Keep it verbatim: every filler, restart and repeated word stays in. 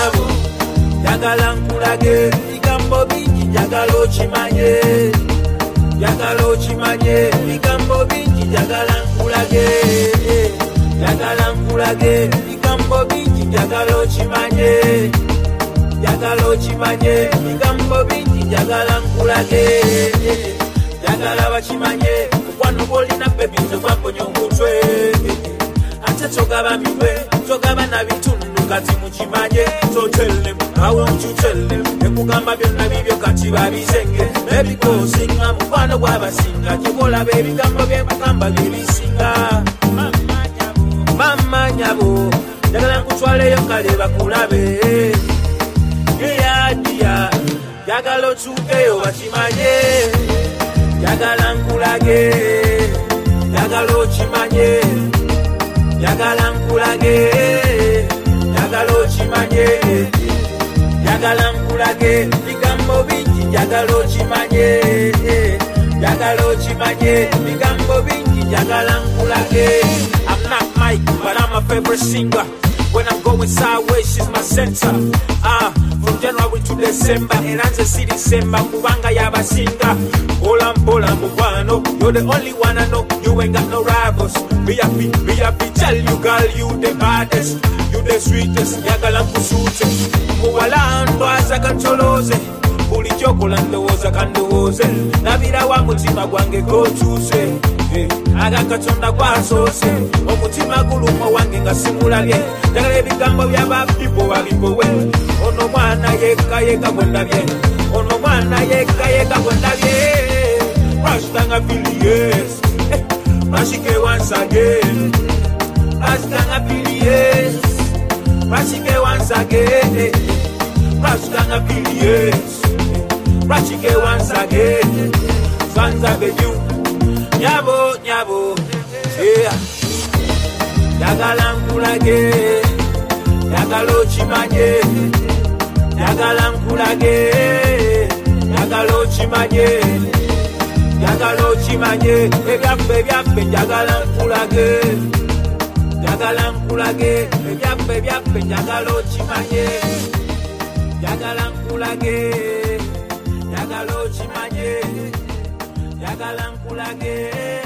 nyabo njagala nkulage bigambo bingi njagala okimanye njagala okimanye bigambo bingi njagala nkulage njagala nkulage bigambo bingi njagala okimanye njagala okimanye bigambo bingi njagala nkulage njagala bakimanye mukwano gw'olina bebi nze gwamponya omutwe ate togaba mitwe togaba na bitundu kati mukimanye so tell them I want you tell them ekugamba byonna bibyo kati babisenge ebikosinga mukwano gw'abasinga kikola bebigambo byebagamba byebisinga mama nyabo njagala nkutwaleyo kale bakulabe eyadiya njagala otuukeyo bakimanye njagala nkulage njagala okimanye njagala nkulage njagala okimanye njagala nkulage bigambo bingi njagala okimanye njagala okimanye bigambo bingi njagala nkulage. I'm not Mike, but I'm a favorite singer. When I'm going sideways, she's my center. Ah, from January to December, and I'm the city December. Kubanga yabasinga, bola bola mubano. You're the only one I know. You ain't got no rivals. Be happy, be happy. Tell you, girl, you the baddest, you the sweetest. Yagala kusute, muwalando aza kantoloze. Buli chokola ndowoza kandowoze. Nabira wa mutima gwange go choose. Agakatonda kwasose omutima guluma wange nga simulabye njagala ebigambo by'abapipo babipowe ono mwana yekka yekka gwendabye ono mwana yekka yekka gwendabye Rastanga Filies Rashike once again Rastanga Filies Rashike once again Rastanga Filies Rashike once again Sanza Beju nyabo nyabo yeah njagala nkulage njagala okimanye njagala nkulage njagala okimanye njagala okimanye ebyaffe ebyaffe njagala nkulage njagala nkulage ebyaffe ebyaffe njagala okimanye njagala nkulage njagala okimanye njagala nkulage